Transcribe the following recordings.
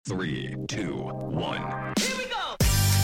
Three, two, one. Here we go!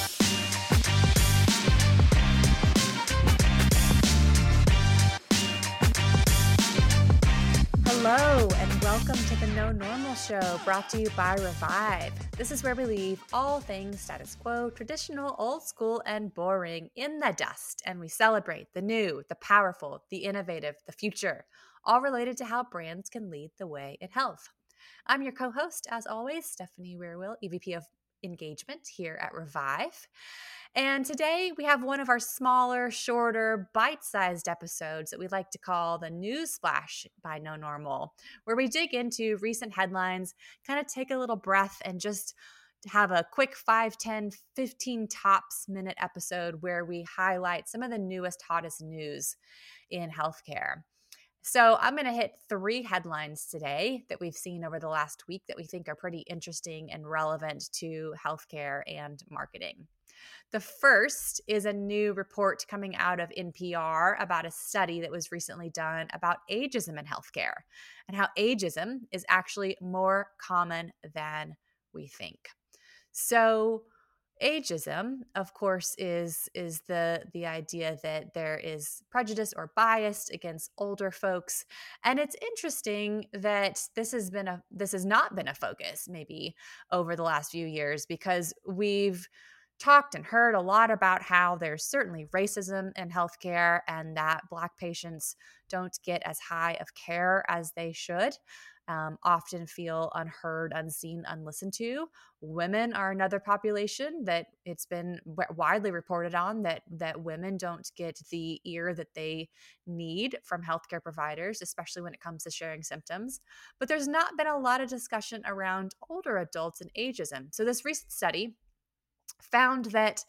Hello, and welcome to the No Normal Show, brought to you by Revive. This is where we leave all things status quo, traditional, old school, and boring in the dust, and we celebrate the new, the powerful, the innovative, the future, all related to how brands can lead the way in health. I'm your co-host, as always, Stephanie Weirwill, EVP of Engagement here at Revive. And today we have one of our smaller, shorter, bite-sized episodes that we like to call the News Splash by No Normal, where we dig into recent headlines, kind of take a little breath, and just have a quick 5, 10, 15 tops minute episode where we highlight some of the newest, hottest news in healthcare. So I'm going to hit 3 headlines today that we've seen over the last week that we think are pretty interesting and relevant to healthcare and marketing. The first is a new report coming out of NPR about a study that was recently done about ageism in healthcare and how ageism is actually more common than we think. So ageism, of course, is the idea that there is prejudice or bias against older folks, and it's interesting that this has not been a focus maybe over the last few years, because we've talked and heard a lot about how there's certainly racism in healthcare and that Black patients don't get as high of care as they should. Often feel unheard, unseen, unlistened to. Women are another population that it's been widely reported on that women don't get the ear that they need from healthcare providers, especially when it comes to sharing symptoms. But there's not been a lot of discussion around older adults and ageism. So this recent study found that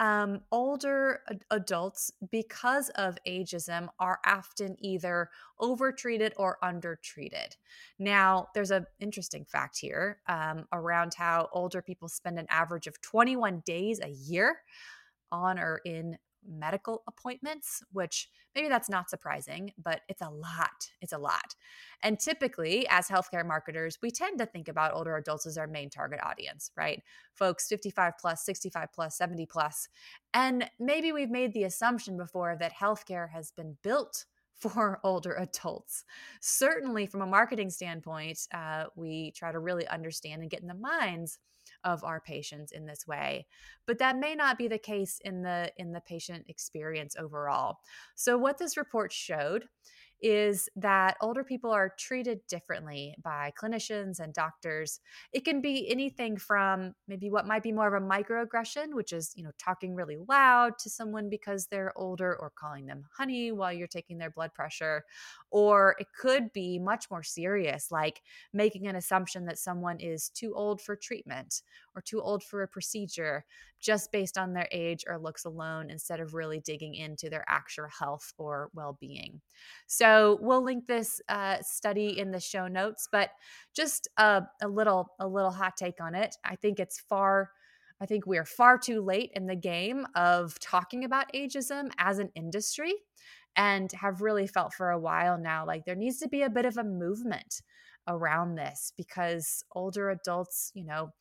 older adults, because of ageism, are often either overtreated or undertreated. Now, there's an interesting fact here around how older people spend an average of 21 days a year on or in medical appointments, which maybe that's not surprising, but it's a lot. It's a lot. And typically, as healthcare marketers, we tend to think about older adults as our main target audience, right? Folks 55 plus, 65 plus, 70 plus. And maybe we've made the assumption before that healthcare has been built for older adults. Certainly, from a marketing standpoint, we try to really understand and get in the minds of our patients in this way, but that may not be the case in the patient experience overall. So what this report showed is that older people are treated differently by clinicians and doctors. It can be anything from maybe what might be more of a microaggression, which is, talking really loud to someone because they're older, or calling them honey while you're taking their blood pressure. Or it could be much more serious, like making an assumption that someone is too old for treatment or too old for a procedure just based on their age or looks alone, instead of really digging into their actual health or well-being. So we'll link this study in the show notes, but just a little hot take on it. I think we are far too late in the game of talking about ageism as an industry, and have really felt for a while now like there needs to be a bit of a movement around this, because older adults,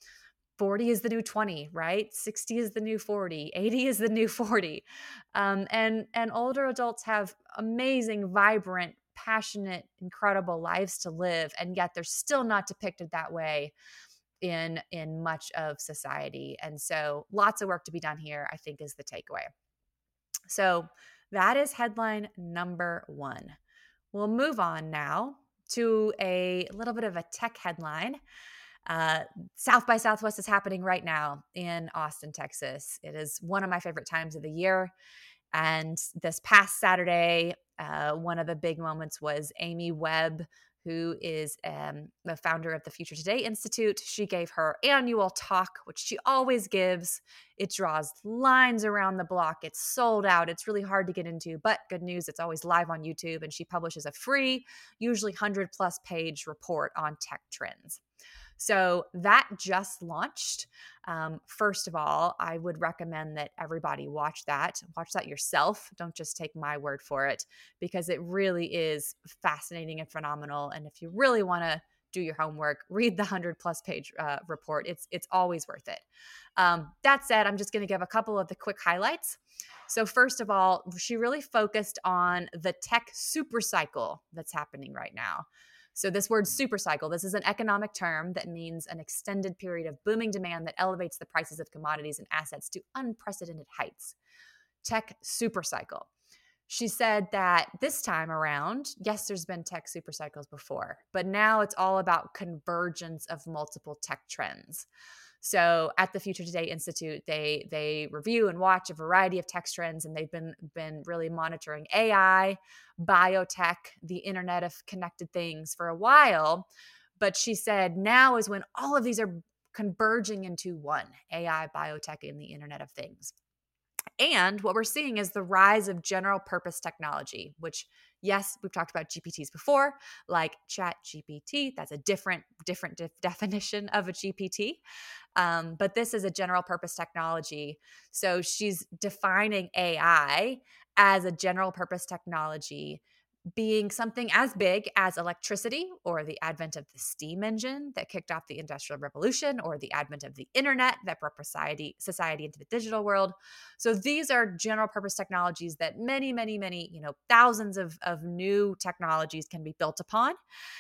40 is the new 20, right? 60 is the new 40, 80 is the new 40. And older adults have amazing, vibrant, passionate, incredible lives to live, and yet they're still not depicted that way in much of society. And so lots of work to be done here, I think, is the takeaway. So that is headline number 1. We'll move on now to a little bit of a tech headline. South by Southwest is happening right now in Austin, Texas. It is one of my favorite times of the year. And this past Saturday, one of the big moments was Amy Webb, who is the founder of the Future Today Institute. She gave her annual talk, which she always gives. It draws lines around the block. It's sold out. It's really hard to get into, but good news, it's always live on YouTube. And she publishes a free, usually 100+ page report on tech trends. So that just launched. First of all, I would recommend that everybody watch that. Watch that yourself. Don't just take my word for it, because it really is fascinating and phenomenal. And if you really want to do your homework, read the 100+ page report. It's always worth it. That said, I'm just going to give a couple of the quick highlights. So first of all, she really focused on the tech super cycle that's happening right now. So this word super cycle, this is an economic term that means an extended period of booming demand that elevates the prices of commodities and assets to unprecedented heights. Tech super cycle. She said that this time around, yes, there's been tech super cycles before, but now it's all about convergence of multiple tech trends. So at the Future Today Institute, they review and watch a variety of tech trends, and they've been really monitoring AI, biotech, the Internet of Connected Things for a while. But she said now is when all of these are converging into one: AI, biotech, and the Internet of Things. And what we're seeing is the rise of general purpose technology, which, yes, we've talked about GPTs before, like ChatGPT. That's a different definition of a GPT. But this is a general purpose technology. So she's defining AI as a general purpose technology, being something as big as electricity, or the advent of the steam engine that kicked off the Industrial Revolution, or the advent of the internet that brought society into the digital world. So these are general purpose technologies that many, thousands of new technologies can be built upon.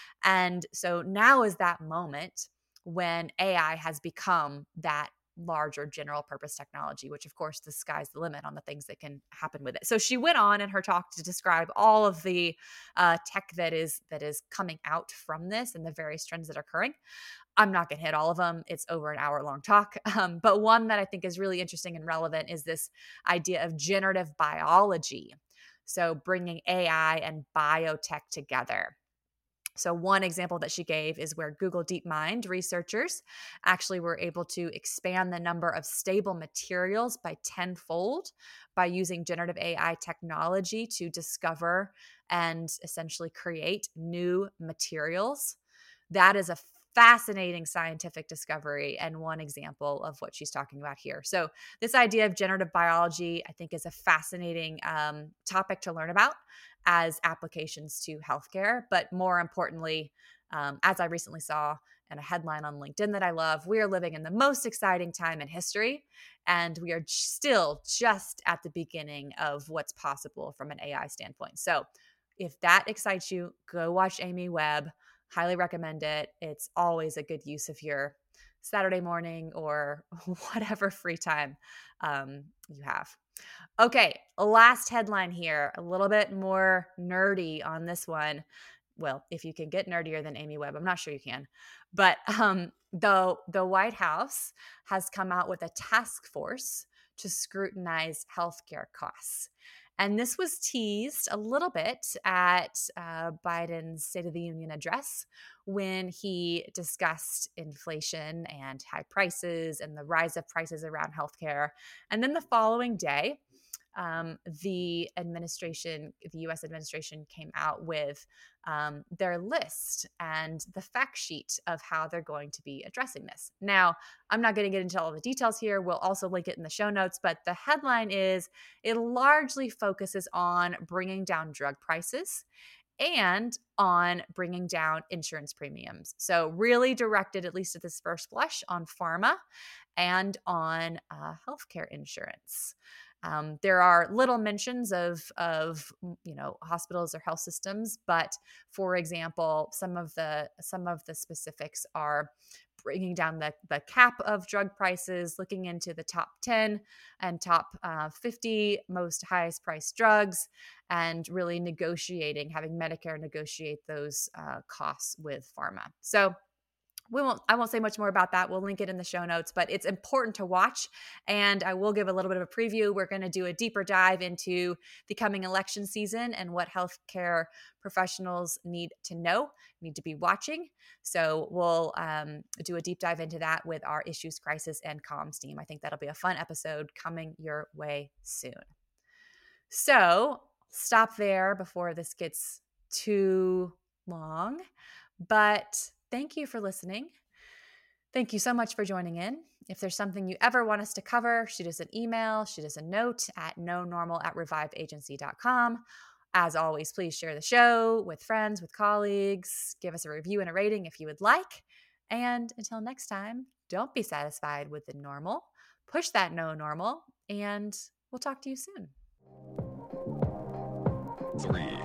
And so now is that moment when AI has become that larger general purpose technology, which of course the sky's the limit on the things that can happen with it. So she went on in her talk to describe all of the tech that is coming out from this and the various trends that are occurring. I'm not going to hit all of them. It's over an hour-long talk. But one that I think is really interesting and relevant is this idea of generative biology. So bringing AI and biotech together. So one example that she gave is where Google DeepMind researchers actually were able to expand the number of stable materials by tenfold by using generative AI technology to discover and essentially create new materials. That is a fascinating scientific discovery and one example of what she's talking about here. So this idea of generative biology, I think, is a fascinating topic to learn about as applications to healthcare. But more importantly, as I recently saw in a headline on LinkedIn that I love, we are living in the most exciting time in history, and we are still just at the beginning of what's possible from an AI standpoint. So if that excites you, go watch Amy Webb. Highly recommend it. It's always a good use of your Saturday morning or whatever free time you have. Okay, last headline here, a little bit more nerdy on this one. Well, if you can get nerdier than Amy Webb, I'm not sure you can. But the White House has come out with a task force to scrutinize healthcare costs. And this was teased a little bit at Biden's State of the Union address when he discussed inflation and high prices and the rise of prices around healthcare. And then the following day, the U.S. administration came out with their list and the fact sheet of how they're going to be addressing this. Now, I'm not going to get into all the details here. We'll also link it in the show notes, but the headline is it largely focuses on bringing down drug prices and on bringing down insurance premiums. So really directed, at least at this first blush, on pharma and on healthcare insurance. There are little mentions of hospitals or health systems, but for example, some of the specifics are bringing down the cap of drug prices, looking into the top 10 and top 50 most highest priced drugs, and really having Medicare negotiate those costs with pharma. So I won't say much more about that. We'll link it in the show notes, but it's important to watch. And I will give a little bit of a preview. We're going to do a deeper dive into the coming election season and what healthcare professionals need to be watching. So we'll do a deep dive into that with our Issues, Crisis, and Comms team. I think that'll be a fun episode coming your way soon. So stop there before this gets too long. But thank you for listening. Thank you so much for joining in. If there's something you ever want us to cover, shoot us an email, shoot us a note at nonormal@reviveagency.com. As always, please share the show with friends, with colleagues. Give us a review and a rating if you would like. And until next time, don't be satisfied with the normal. Push that no normal, and we'll talk to you soon. 3,